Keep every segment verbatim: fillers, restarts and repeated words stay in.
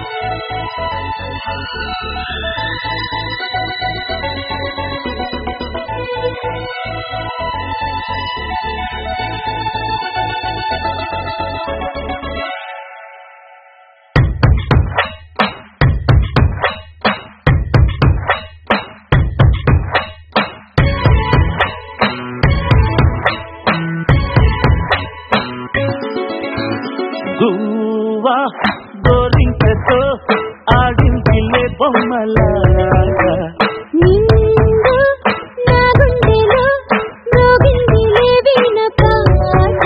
గువ్వా గోరింకతో ఆడిందిలే బొమ్మలాగా నిండు నా గుండెలో మోగిందిలే వీణ పాట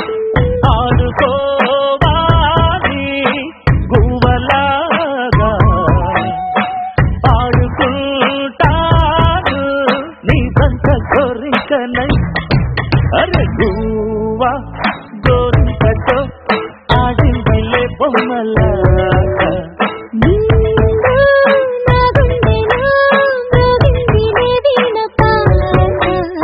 ఆడుకోవాలి గువ్వలాగా ఆడుకుంటాను నీ బంత గోరింకనై అరే గువ్వా గోరింకతో ఆడిందిలే బొమ్మలాగా నిండు నా గుండెలో మోగిందిలే వీణ పాట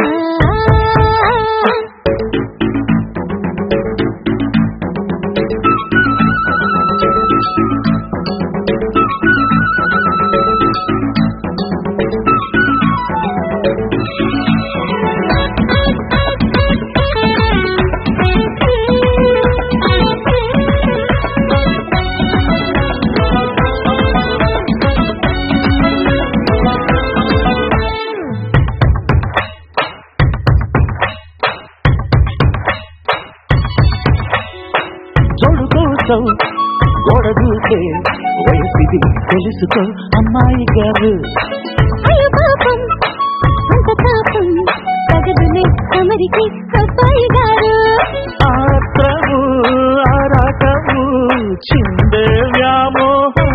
జోడు కోసం గోడ దూకే వయసిది తెలుసుకో అమ్మాయి గారు అయ్యో పాపం అంత పాపం తగదులే అమరికి అబ్బాయి గారు ఆత్రము ఆరాటము చిందే వ్యామోహం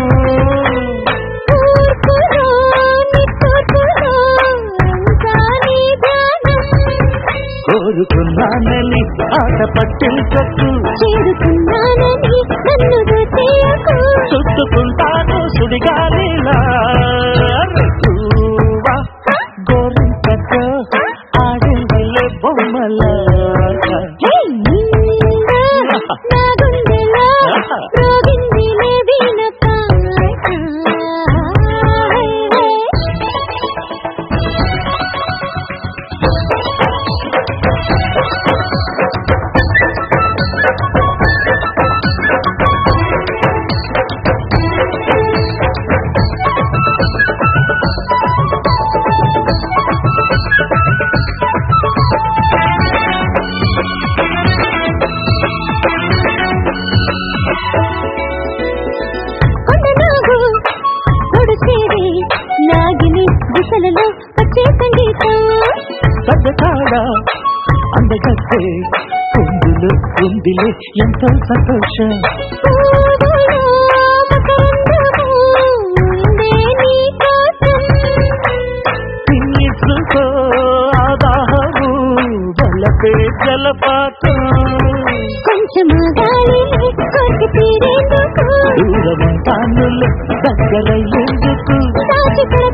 ఊర్పులో నిట్టూర్పులో అంతా నీ ధ్యానం కోరుకున్నానని ఆట పట్టించకు చేరుకున్నానని నన్ను దోచేయకు చుట్టుకుంటాను సుడిగాలిలా గువ్వా గోరింకతో ఆడిందిలే బొమ్మలాగా హే నిండు నా గుండెలో మోగిందిలే వీణ పాట కొండనాగు తొడిచేది నాగిని దిశలలో వచ్చే సంగీతం పెద్దకాడ అందగత్తే కుందులు ఉందిలే ఎంతో సంతోషం పూవులో మకరందము ఉందే నీ కోసం తీసుకో ఆదాహము బలపే జలపాతం కొంచెము గాలి కొరికి తీరేందుకు దూరం తానులు దగ్గరయ్యేందుకు సాక్షి